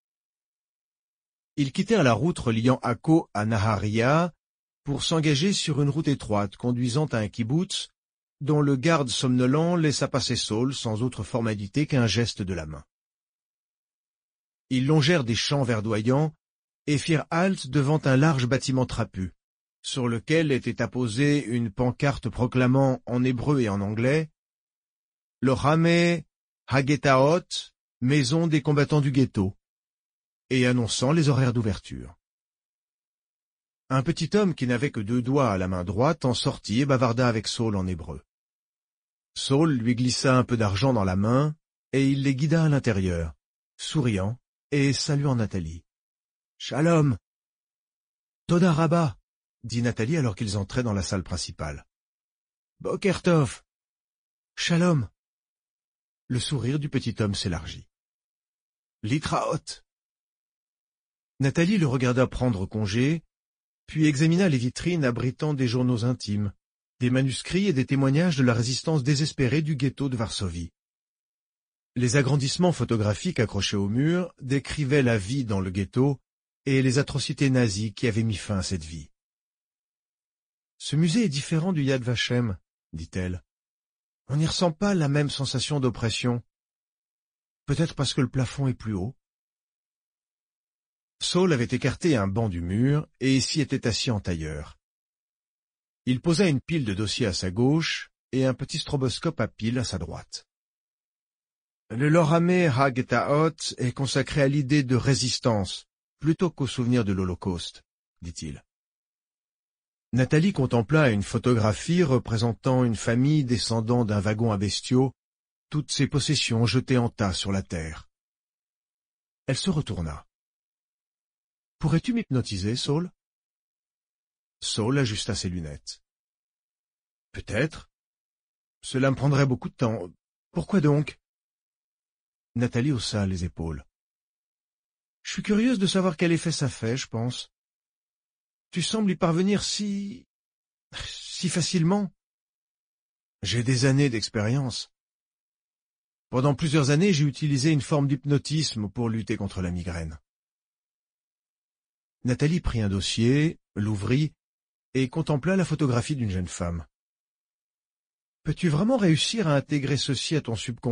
Ils quittèrent la route reliant Akko à Naharia pour s'engager sur une route étroite conduisant à un kibboutz dont le garde somnolent laissa passer Saul sans autre formalité qu'un geste de la main. Ils longèrent des champs verdoyants et firent halte devant un large bâtiment trapu, sur lequel était apposée une pancarte proclamant en hébreu et en anglais « Lohame Hagetaot, maison des combattants du ghetto », et annonçant les horaires d'ouverture. Un petit homme qui n'avait que deux doigts à la main droite en sortit et bavarda avec Saul en hébreu. Saul lui glissa un peu d'argent dans la main, et il les guida à l'intérieur, souriant et saluant Nathalie. « Shalom !»« Toda Rabba !» dit Nathalie alors qu'ils entraient dans la salle principale. « Boker Tov !»« Shalom !» Le sourire du petit homme s'élargit. « Litraot !» Nathalie le regarda prendre congé, puis examina les vitrines abritant des journaux intimes, des manuscrits et des témoignages de la résistance désespérée du ghetto de Varsovie. Les agrandissements photographiques accrochés au mur décrivaient la vie dans le ghetto et les atrocités nazies qui avaient mis fin à cette vie. « Ce musée est différent du Yad Vashem, » dit-elle. « On n'y ressent pas la même sensation d'oppression. Peut-être parce que le plafond est plus haut. » Saul avait écarté un banc du mur et s'y était assis en tailleur. Il posa une pile de dossiers à sa gauche et un petit stroboscope à pile à sa droite. Le Lohame Hagetaot est consacré à l'idée de résistance, plutôt qu'au souvenir de l'Holocauste, dit-il. Nathalie contempla une photographie représentant une famille descendant d'un wagon à bestiaux, toutes ses possessions jetées en tas sur la terre. Elle se retourna. « Pourrais-tu m'hypnotiser, Saul ?» Saul ajusta ses lunettes. « Peut-être. Cela me prendrait beaucoup de temps. Pourquoi donc ?» Nathalie haussa les épaules. « Je suis curieuse de savoir quel effet ça fait, je pense. Tu sembles y parvenir si... si facilement. J'ai des années d'expérience. Pendant plusieurs années, j'ai utilisé une forme d'hypnotisme pour lutter contre la migraine. » Nathalie prit un dossier, l'ouvrit et contempla la photographie d'une jeune femme. « Peux-tu vraiment réussir à intégrer ceci à ton subconscient ?»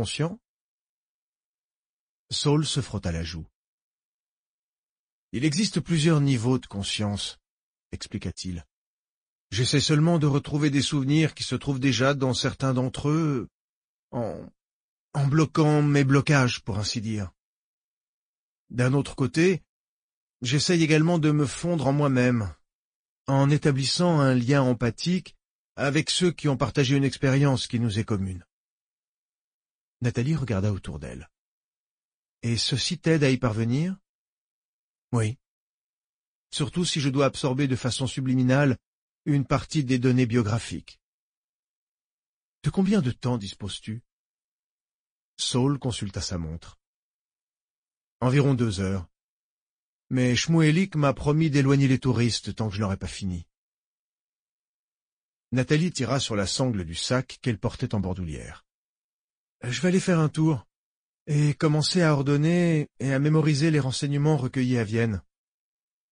Saul se frotta la joue. « Il existe plusieurs niveaux de conscience, » expliqua-t-il. « J'essaie seulement de retrouver des souvenirs qui se trouvent déjà dans certains d'entre eux, en, en bloquant mes blocages, pour ainsi dire. D'un autre côté, j'essaye également de me fondre en moi-même, en établissant un lien empathique avec ceux qui ont partagé une expérience qui nous est commune. Nathalie regarda autour d'elle. « Et ceci t'aide à y parvenir ?»« Oui. Surtout si je dois absorber de façon subliminale une partie des données biographiques. »« De combien de temps disposes-tu » Saul consulta sa montre. « Environ deux heures. Mais Shmuélik m'a promis d'éloigner les touristes tant que je n'aurai pas fini. » Nathalie tira sur la sangle du sac qu'elle portait en bandoulière. « Je vais aller faire un tour et commencer à ordonner et à mémoriser les renseignements recueillis à Vienne. »« Shalom, »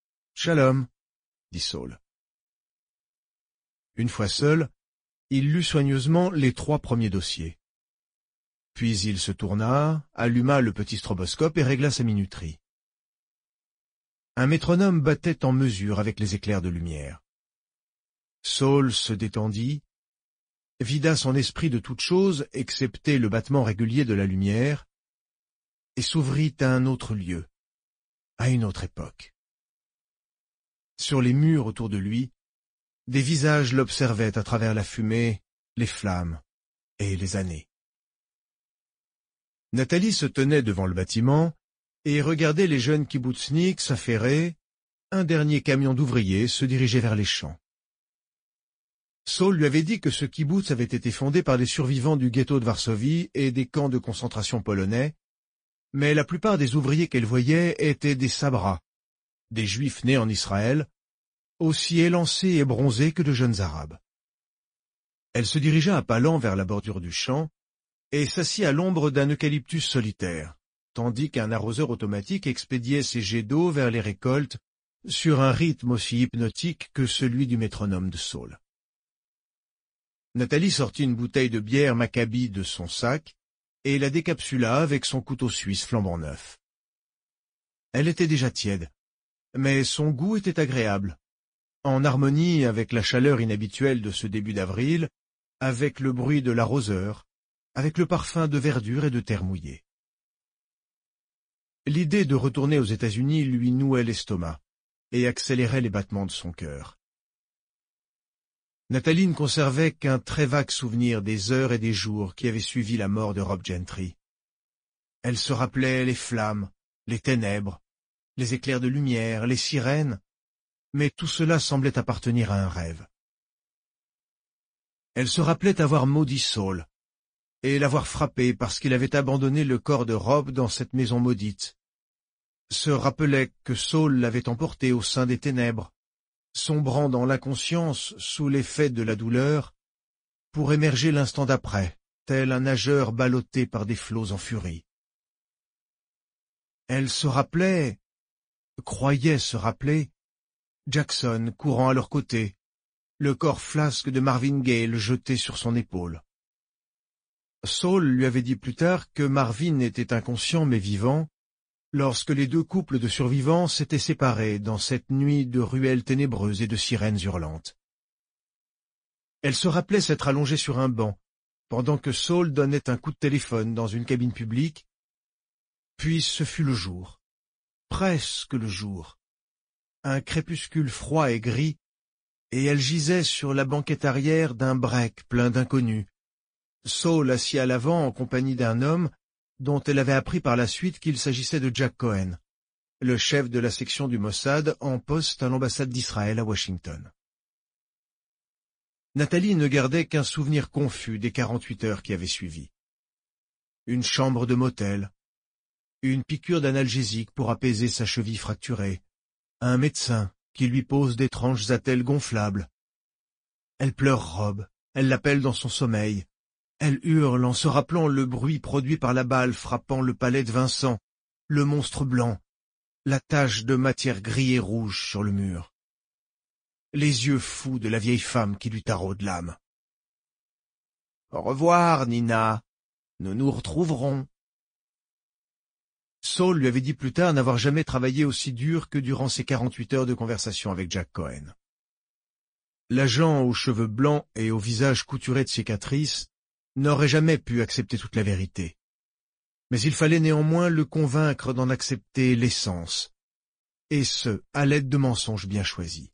dit Saul. Une fois seul, il lut soigneusement les trois premiers dossiers. Puis il se tourna, alluma le petit stroboscope et régla sa minuterie. Un métronome battait en mesure avec les éclairs de lumière. Saul se détendit, vida son esprit de toute chose excepté le battement régulier de la lumière, et s'ouvrit à un autre lieu, à une autre époque. Sur les murs autour de lui, des visages l'observaient à travers la fumée, les flammes et les années. Nathalie se tenait devant le bâtiment et regardait les jeunes kibbutzniks s'affairer. Un dernier camion d'ouvriers se dirigeait vers les champs. Saul lui avait dit que ce kibboutz avait été fondé par des survivants du ghetto de Varsovie et des camps de concentration polonais, mais la plupart des ouvriers qu'elle voyait étaient des sabras, des juifs nés en Israël, aussi élancés et bronzés que de jeunes arabes. Elle se dirigea à pas lents vers la bordure du champ et s'assit à l'ombre d'un eucalyptus solitaire, tandis qu'un arroseur automatique expédiait ses jets d'eau vers les récoltes sur un rythme aussi hypnotique que celui du métronome de Saul. Nathalie sortit une bouteille de bière Maccabi de son sac et la décapsula avec son couteau suisse flambant neuf. Elle était déjà tiède, mais son goût était agréable, en harmonie avec la chaleur inhabituelle de ce début d'avril, avec le bruit de l'arroseur, avec le parfum de verdure et de terre mouillée. L'idée de retourner aux États-Unis lui nouait l'estomac et accélérait les battements de son cœur. Nathalie ne conservait qu'un très vague souvenir des heures et des jours qui avaient suivi la mort de Rob Gentry. Elle se rappelait les flammes, les ténèbres, les éclairs de lumière, les sirènes, mais tout cela semblait appartenir à un rêve. Elle se rappelait avoir maudit Saul, et l'avoir frappé parce qu'il avait abandonné le corps de Rob dans cette maison maudite. Se rappelait que Saul l'avait emporté au sein des ténèbres, sombrant dans l'inconscience sous l'effet de la douleur, pour émerger l'instant d'après, tel un nageur ballotté par des flots en furie. Elle se rappelait, croyait se rappeler, Jackson courant à leur côté, le corps flasque de Marvin Gaye jeté sur son épaule. Saul lui avait dit plus tard que Marvin était inconscient mais vivant, lorsque les deux couples de survivants s'étaient séparés dans cette nuit de ruelles ténébreuses et de sirènes hurlantes. Elle se rappelait s'être allongée sur un banc, pendant que Saul donnait un coup de téléphone dans une cabine publique, puis ce fut le jour, presque le jour, un crépuscule froid et gris, et elle gisait sur la banquette arrière d'un break plein d'inconnus, Saul assis à l'avant en compagnie d'un homme, dont elle avait appris par la suite qu'il s'agissait de Jack Cohen, le chef de la section du Mossad en poste à l'ambassade d'Israël à Washington. Nathalie ne gardait qu'un souvenir confus des quarante-huit heures qui avaient suivi. Une chambre de motel, une piqûre d'analgésique pour apaiser sa cheville fracturée, un médecin qui lui pose d'étranges attelles gonflables. Elle pleure Rob, elle l'appelle dans son sommeil. Elle hurle en se rappelant le bruit produit par la balle frappant le palais de Vincent, le monstre blanc, la tache de matière gris et rouge sur le mur. Les yeux fous de la vieille femme qui lui taraude l'âme. « Au revoir, Nina. Nous nous retrouverons. » Saul lui avait dit plus tard n'avoir jamais travaillé aussi dur que durant ses quarante-huit heures de conversation avec Jack Cohen. L'agent aux cheveux blancs et au visage couturé de cicatrices n'aurait jamais pu accepter toute la vérité. Mais il fallait néanmoins le convaincre d'en accepter l'essence, et ce, à l'aide de mensonges bien choisis.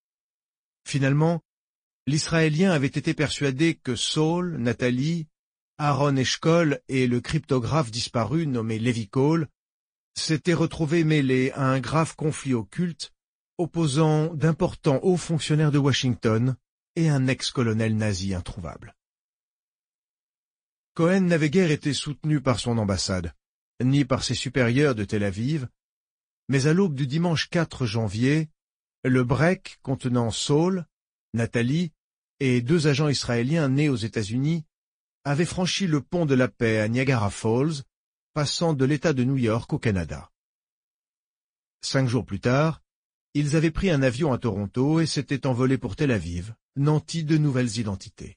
Finalement, l'Israélien avait été persuadé que Saul, Nathalie Aaron Eshkol et le cryptographe disparu nommé Levi Cole s'étaient retrouvés mêlés à un grave conflit occulte opposant d'importants hauts fonctionnaires de Washington et un ex-colonel nazi introuvable. Cohen n'avait guère été soutenu par son ambassade, ni par ses supérieurs de Tel Aviv, mais à l'aube du dimanche quatre janvier, le break contenant Saul, Nathalie et deux agents israéliens nés aux États-Unis avait franchi le pont de la paix à Niagara Falls, passant de l'État de New York au Canada. Cinq jours plus tard, ils avaient pris un avion à Toronto et s'étaient envolés pour Tel Aviv, nantis de nouvelles identités.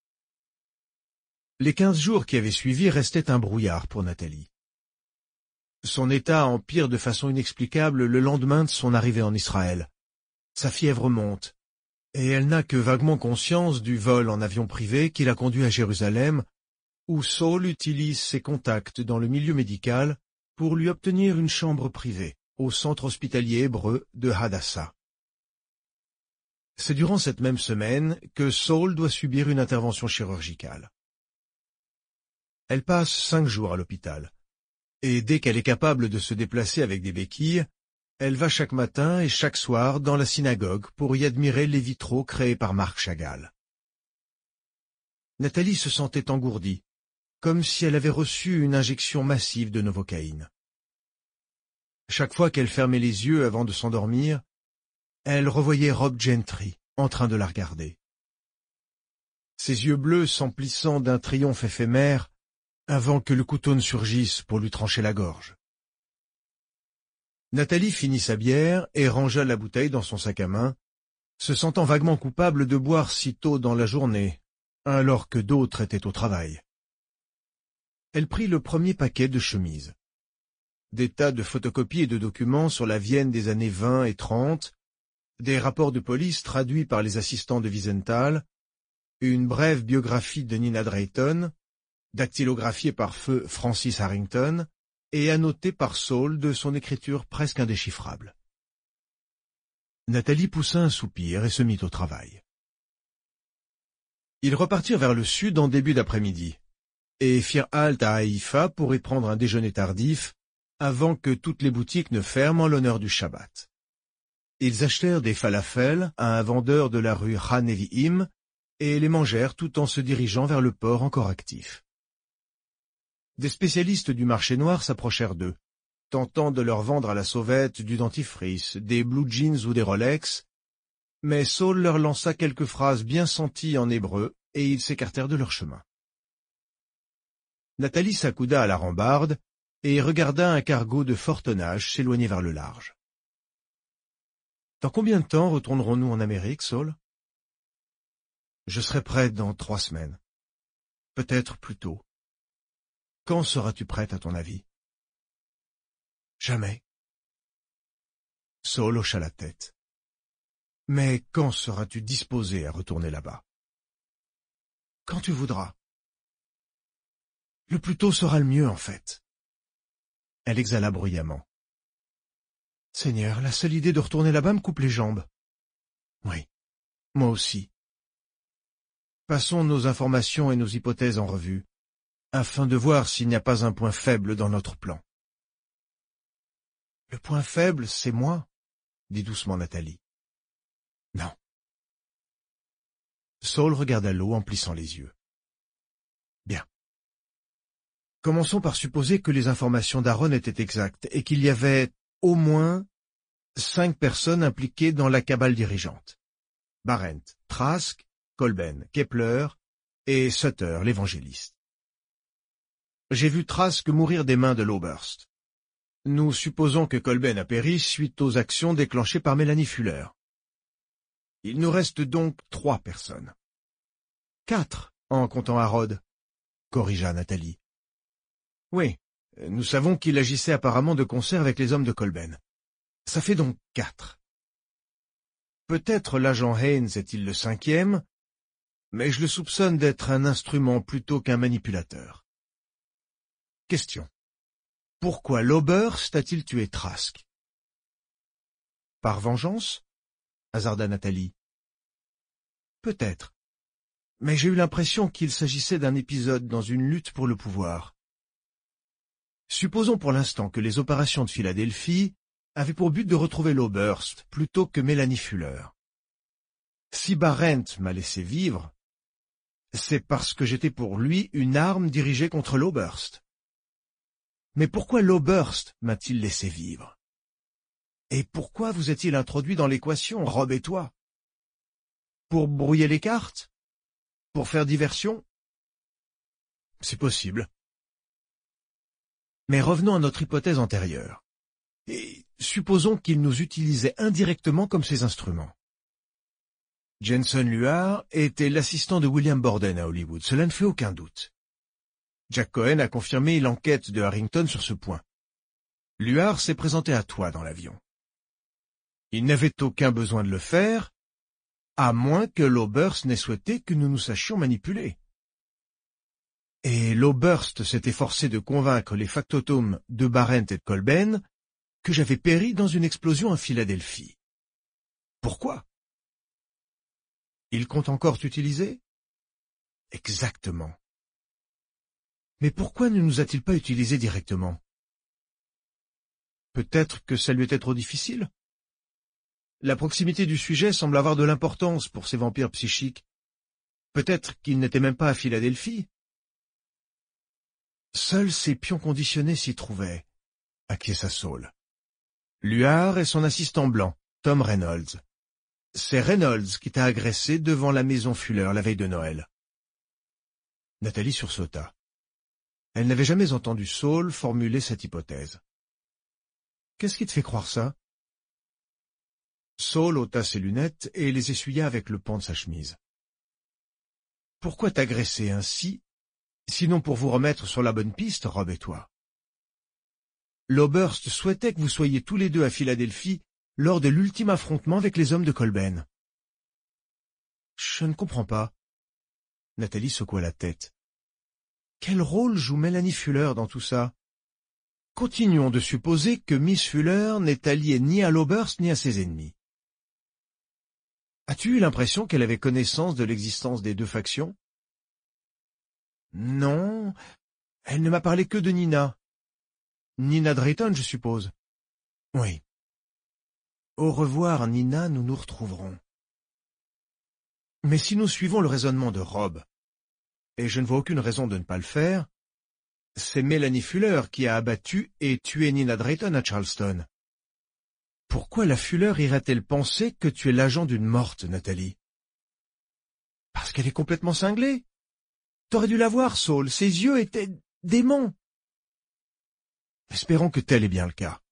Les quinze jours qui avaient suivi restaient un brouillard pour Nathalie. Son état empire de façon inexplicable le lendemain de son arrivée en Israël. Sa fièvre monte, et elle n'a que vaguement conscience du vol en avion privé qui l'a conduit à Jérusalem, où Saul utilise ses contacts dans le milieu médical pour lui obtenir une chambre privée au centre hospitalier hébreu de Hadassah. C'est durant cette même semaine que Saul doit subir une intervention chirurgicale. Elle passe cinq jours à l'hôpital, et dès qu'elle est capable de se déplacer avec des béquilles, elle va chaque matin et chaque soir dans la synagogue pour y admirer les vitraux créés par Marc Chagall. Nathalie se sentait engourdie, comme si elle avait reçu une injection massive de novocaïne. Chaque fois qu'elle fermait les yeux avant de s'endormir, elle revoyait Rob Gentry en train de la regarder. Ses yeux bleus s'emplissant d'un triomphe éphémère avant que le couteau ne surgisse pour lui trancher la gorge. Nathalie finit sa bière et rangea la bouteille dans son sac à main, se sentant vaguement coupable de boire si tôt dans la journée, alors que d'autres étaient au travail. Elle prit le premier paquet de chemises. Des tas de photocopies et de documents sur la Vienne des années vingt et trente, des rapports de police traduits par les assistants de Wiesenthal, une brève biographie de Nina Drayton, dactylographiée par feu Francis Harrington, et annotée par Saul de son écriture presque indéchiffrable. Nathalie poussa un soupir et se mit au travail. Ils repartirent vers le sud en début d'après-midi, et firent halte à Haïfa pour y prendre un déjeuner tardif, avant que toutes les boutiques ne ferment en l'honneur du Shabbat. Ils achetèrent des falafels à un vendeur de la rue Ha-Nevi'im et les mangèrent tout en se dirigeant vers le port encore actif. Des spécialistes du marché noir s'approchèrent d'eux, tentant de leur vendre à la sauvette du dentifrice, des blue jeans ou des Rolex, mais Saul leur lança quelques phrases bien senties en hébreu et ils s'écartèrent de leur chemin. Nathalie s'accouda à la rambarde et regarda un cargo de fort tonnage s'éloigner vers le large. « Dans combien de temps retournerons-nous en Amérique, Saul ?»« Je serai prêt dans trois semaines. Peut-être plus tôt. Quand seras-tu prête à ton avis ?»« Jamais. » Saul hocha la tête. « Mais quand seras-tu disposé à retourner là-bas ?»« Quand tu voudras. »« Le plus tôt sera le mieux, en fait. » Elle exhala bruyamment. « Seigneur, la seule idée de retourner là-bas me coupe les jambes. »« Oui, moi aussi. » Passons nos informations et nos hypothèses en revue, afin de voir s'il n'y a pas un point faible dans notre plan. « Le point faible, c'est moi, » dit doucement Nathalie. « Non. » Saul regarda l'eau en plissant les yeux. « Bien. Commençons par supposer que les informations d'Aaron étaient exactes et qu'il y avait au moins cinq personnes impliquées dans la cabale dirigeante. Barent, Trask, Kolben, Kepler et Sutter, l'évangéliste. J'ai vu Trask mourir des mains de l'Oberst. Nous supposons que Kolben a péri suite aux actions déclenchées par Mélanie Fuller. Il nous reste donc trois personnes. Quatre, en comptant Harrod, corrigea Nathalie. Oui, nous savons qu'il agissait apparemment de concert avec les hommes de Kolben. Ça fait donc quatre. Peut-être l'agent Haynes est-il le cinquième, mais je le soupçonne d'être un instrument plutôt qu'un manipulateur. Question. Pourquoi l'Oberst a-t-il tué Trask? Par vengeance? Hasarda Nathalie. Peut-être. mais j'ai eu l'impression qu'il s'agissait d'un épisode dans une lutte pour le pouvoir. Supposons pour l'instant que les opérations de Philadelphie avaient pour but de retrouver l'Oberst plutôt que Mélanie Fuller. Si Barrent m'a laissé vivre, c'est parce que j'étais pour lui une arme dirigée contre l'Oberst. Mais pourquoi l'Oberst m'a-t-il laissé vivre? Et pourquoi vous est-il introduit dans l'équation, Rob et toi? Pour brouiller les cartes? Pour faire diversion? C'est possible. Mais revenons à notre hypothèse antérieure. Et supposons qu'il nous utilisait indirectement comme ses instruments. Jensen Luhar était l'assistant de William Borden à Hollywood, cela ne fait aucun doute. Jack Cohen a confirmé l'enquête de Harrington sur ce point. Luhar s'est présenté à toi dans l'avion. Il n'avait aucun besoin de le faire, à moins que l'Oberst n'ait souhaité que nous nous sachions manipuler. Et l'Oberst s'est efforcé de convaincre les factotums de Barrent et de Kolben que j'avais péri dans une explosion à Philadelphie. Pourquoi? Il compte encore t'utiliser? Exactement. Mais pourquoi ne nous a-t-il pas utilisés directement? Peut-être que ça lui était trop difficile? La proximité du sujet semble avoir de l'importance pour ces vampires psychiques. Peut-être qu'il n'était même pas à Philadelphie. Seuls ces pions conditionnés s'y trouvaient, acquiesça Saul. Luhar et son assistant blanc, Tom Reynolds. C'est Reynolds qui t'a agressé devant la maison Fuller la veille de Noël. Nathalie sursauta. Elle n'avait jamais entendu Saul formuler cette hypothèse. Qu'est-ce qui te fait croire ça? Saul ôta ses lunettes et les essuya avec le pan de sa chemise. Pourquoi t'agresser ainsi, sinon pour vous remettre sur la bonne piste, Rob et toi? L'Oberst souhaitait que vous soyez tous les deux à Philadelphie lors de l'ultime affrontement avec les hommes de Kolben. Je ne comprends pas. Nathalie secoua la tête. Quel rôle joue Mélanie Fuller dans tout ça? Continuons de supposer que Miss Fuller n'est alliée ni à l'Oberst ni à ses ennemis. As-tu eu l'impression qu'elle avait connaissance de l'existence des deux factions? Non, elle ne m'a parlé que de Nina. Nina Drayton, je suppose. Oui. Au revoir, Nina, nous nous retrouverons. Mais si nous suivons le raisonnement de Rob, et je ne vois aucune raison de ne pas le faire, c'est Mélanie Fuller qui a abattu et tué Nina Drayton à Charleston. Pourquoi la Fuller irait-elle penser que tu es l'agent d'une morte, Nathalie? Parce qu'elle est complètement cinglée. T'aurais dû la voir, Saul, ses yeux étaient déments. Espérons que tel est bien le cas.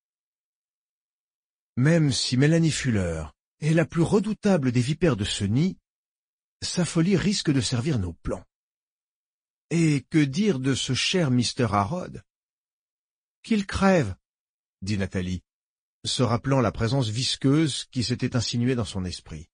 Même si Mélanie Fuller est la plus redoutable des vipères de ce nid, sa folie risque de servir nos plans. Et que dire de ce cher mister Harrod? Qu'il crève, dit Nathalie, se rappelant la présence visqueuse qui s'était insinuée dans son esprit.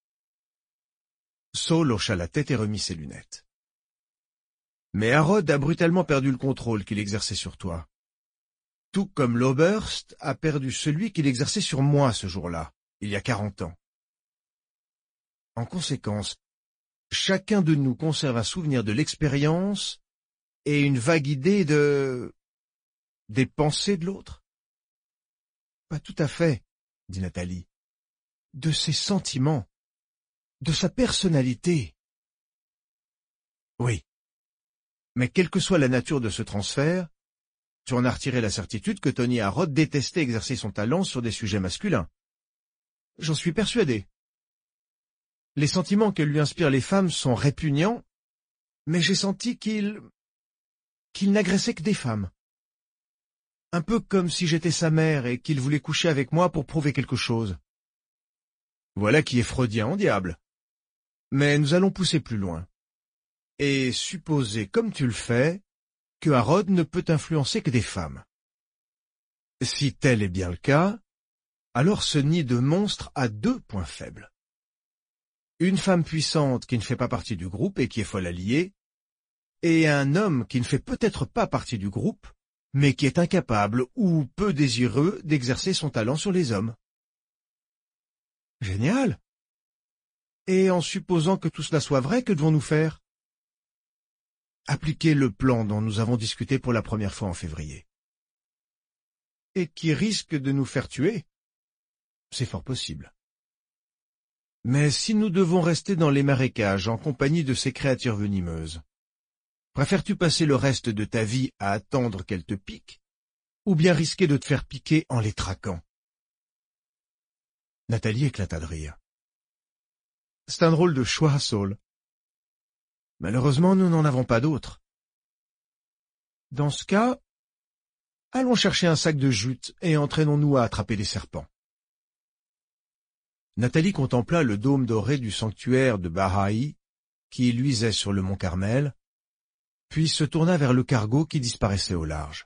Saul hocha la tête et remit ses lunettes. Mais Harrod a brutalement perdu le contrôle qu'il exerçait sur toi. Tout comme l'Oberst a perdu celui qu'il exerçait sur moi ce jour-là, il y a quarante ans. En conséquence, chacun de nous conserve un souvenir de l'expérience et une vague idée de... des pensées de l'autre. Pas tout à fait, dit Nathalie. De ses sentiments, de sa personnalité. Oui. Mais quelle que soit la nature de ce transfert, tu en as retiré la certitude que Tony Harrod détestait exercer son talent sur des sujets masculins. J'en suis persuadé. Les sentiments que lui inspirent les femmes sont répugnants, mais j'ai senti qu'il... qu'il n'agressait que des femmes. Un peu comme si j'étais sa mère et qu'il voulait coucher avec moi pour prouver quelque chose. Voilà qui est freudien en diable. Mais nous allons pousser plus loin. Et supposer, comme tu le fais, que Harrod ne peut influencer que des femmes. Si tel est bien le cas, alors ce nid de monstre a deux points faibles. Une femme puissante qui ne fait pas partie du groupe et qui est folle alliée, et un homme qui ne fait peut-être pas partie du groupe, mais qui est incapable ou peu désireux d'exercer son talent sur les hommes. Génial! Et en supposant que tout cela soit vrai, que devons-nous faire? Appliquer le plan dont nous avons discuté pour la première fois en février. Et qui risque de nous faire tuer? C'est fort possible. Mais si nous devons rester dans les marécages en compagnie de ces créatures venimeuses, préfères-tu passer le reste de ta vie à attendre qu'elles te piquent, ou bien risquer de te faire piquer en les traquant? Nathalie éclata de rire. C'est un drôle de choix, Saul. Malheureusement, nous n'en avons pas d'autre. Dans ce cas, allons chercher un sac de jute et entraînons-nous à attraper des serpents. Nathalie contempla le dôme doré du sanctuaire de Baha'i qui luisait sur le mont Carmel, puis se tourna vers le cargo qui disparaissait au large.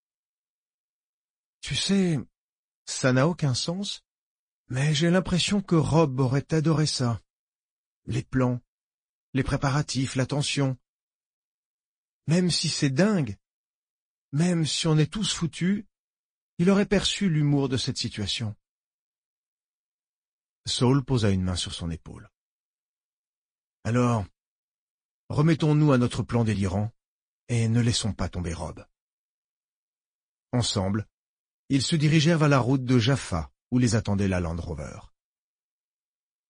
« Tu sais, ça n'a aucun sens, mais j'ai l'impression que Rob aurait adoré ça. Les plans, les préparatifs, l'attention. Même si c'est dingue, même si on est tous foutus, il aurait perçu l'humour de cette situation. » Saul posa une main sur son épaule. « Alors, remettons-nous à notre plan délirant et ne laissons pas tomber Rob. » Ensemble, ils se dirigèrent vers la route de Jaffa où les attendait la Land Rover.